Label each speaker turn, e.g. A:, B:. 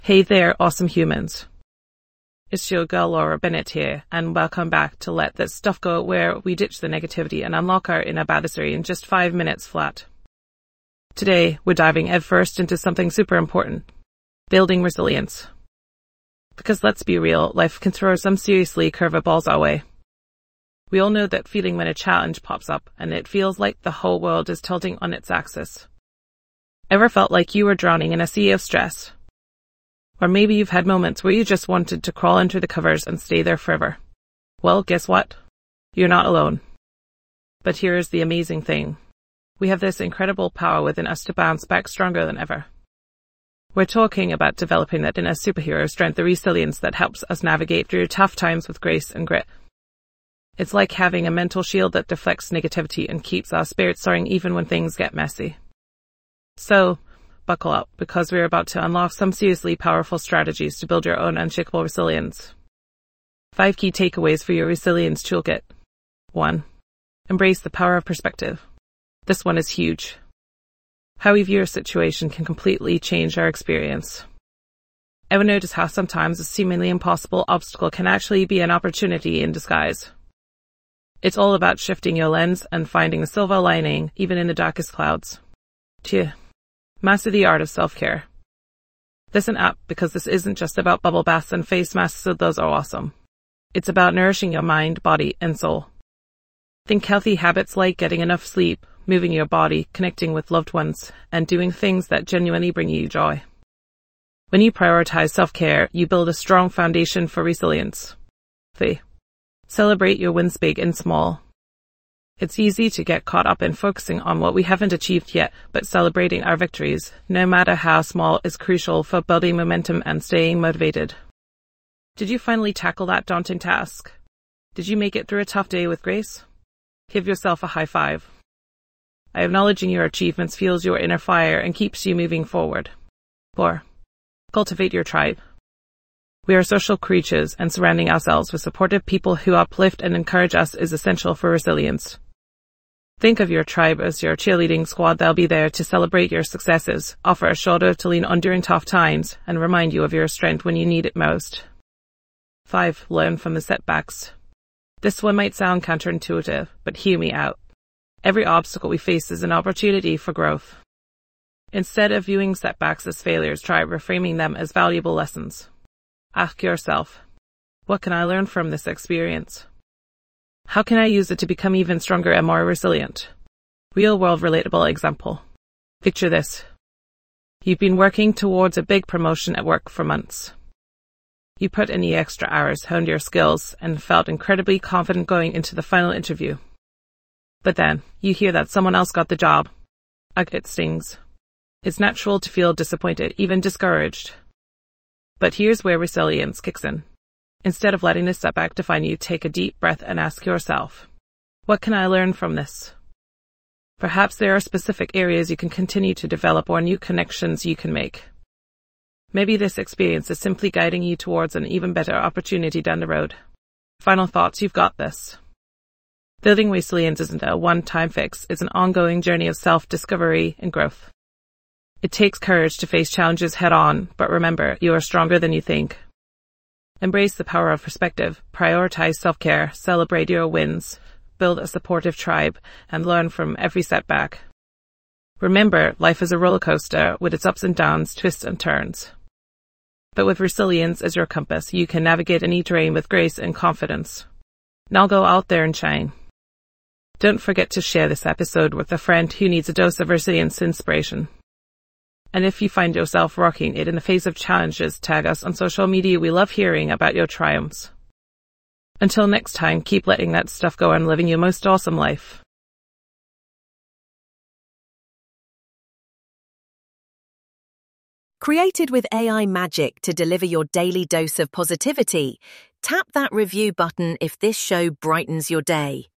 A: Hey there, awesome humans. It's your girl Laura Bennett here, and welcome back to Let That Stuff Go, where we ditch the negativity and unlock our inner badassery in just 5 minutes flat. Today, we're diving headfirst into something super important: building resilience. Because let's be real, life can throw some seriously curveballs our way. We all know that feeling when a challenge pops up and it feels like the whole world is tilting on its axis. Ever felt like you were drowning in a sea of stress? Or maybe you've had moments where you just wanted to crawl under the covers and stay there forever. Well, guess what? You're not alone. But here's the amazing thing. We have this incredible power within us to bounce back stronger than ever. We're talking about developing that inner superhero strength, the resilience that helps us navigate through tough times with grace and grit. It's like having a mental shield that deflects negativity and keeps our spirits soaring even when things get messy. So, buckle up, because we're about to unlock some seriously powerful strategies to build your own unshakable resilience. 5 key takeaways for your resilience toolkit. 1. Embrace the power of perspective. This one is huge. How we view a situation can completely change our experience. Ever notice how sometimes a seemingly impossible obstacle can actually be an opportunity in disguise? It's all about shifting your lens and finding the silver lining, even in the darkest clouds. 2. Master the art of self-care. Listen up, because this isn't just about bubble baths and face masks, so those are awesome. It's about nourishing your mind, body, and soul. Think healthy habits like getting enough sleep, moving your body, connecting with loved ones, and doing things that genuinely bring you joy. When you prioritize self-care, you build a strong foundation for resilience. 3. Celebrate your wins, big and small. It's easy to get caught up in focusing on what we haven't achieved yet, but celebrating our victories, no matter how small, is crucial for building momentum and staying motivated. Did you finally tackle that daunting task? Did you make it through a tough day with grace? Give yourself a high five. Acknowledging your achievements fuels your inner fire and keeps you moving forward. 4. Cultivate your tribe. We are social creatures, and surrounding ourselves with supportive people who uplift and encourage us is essential for resilience. Think of your tribe as your cheerleading squad. They'll be there to celebrate your successes, offer a shoulder to lean on during tough times, and remind you of your strength when you need it most. 5. Learn from the setbacks. This one might sound counterintuitive, but hear me out. Every obstacle we face is an opportunity for growth. Instead of viewing setbacks as failures, try reframing them as valuable lessons. Ask yourself, what can I learn from this experience? How can I use it to become even stronger and more resilient? Real-world relatable example. Picture this. You've been working towards a big promotion at work for months. You put in the extra hours, honed your skills, and felt incredibly confident going into the final interview. But then, you hear that someone else got the job. It stings. It's natural to feel disappointed, even discouraged. But here's where resilience kicks in. Instead of letting this setback define you, take a deep breath and ask yourself, what can I learn from this? Perhaps there are specific areas you can continue to develop or new connections you can make. Maybe this experience is simply guiding you towards an even better opportunity down the road. Final thoughts, you've got this. Building resilience isn't a one-time fix, it's an ongoing journey of self-discovery and growth. It takes courage to face challenges head-on, but remember, you are stronger than you think. Embrace the power of perspective, prioritize self-care, celebrate your wins, build a supportive tribe, and learn from every setback. Remember, life is a roller coaster with its ups and downs, twists and turns. But with resilience as your compass, you can navigate any terrain with grace and confidence. Now go out there and shine. Don't forget to share this episode with a friend who needs a dose of resilience inspiration. And if you find yourself rocking it in the face of challenges, tag us on social media. We love hearing about your triumphs. Until next time, keep letting that stuff go and living your most awesome life.
B: Created with AI magic to deliver your daily dose of positivity, tap that review button if this show brightens your day.